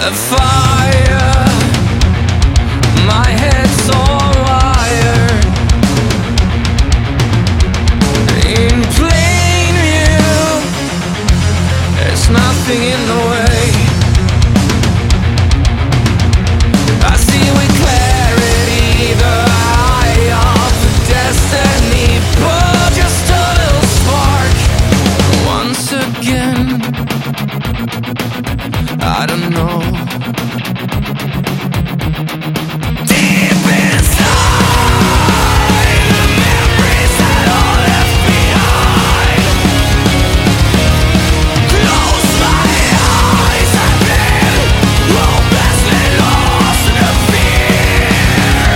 A fire, my head's on wire. In plain view, there's nothing in the way. I see with clarity the eye of destiny, but just a little spark. Once again, I don't know. Deep inside, the memories that all left behind. Close my eyes, I've been hopelessly lost in a fear.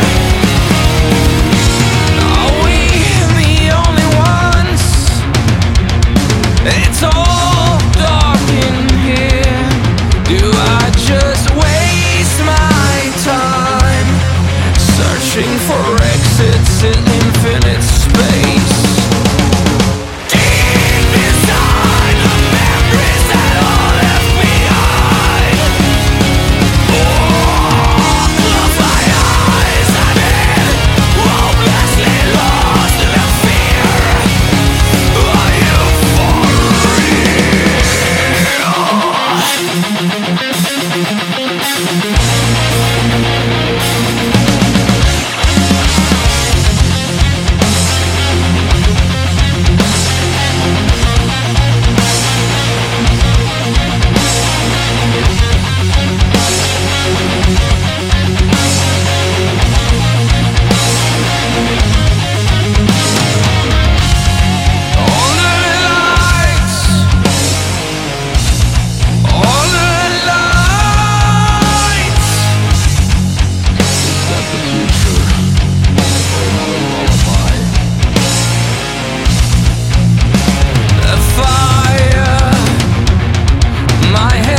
Are we the only ones? It's all dark in here. Do I just waste my time searching for exits in infinite space? Deep inside, the memories that all left behind. Oh, close my eyes, I've been hopelessly lost in a fear. Are you for my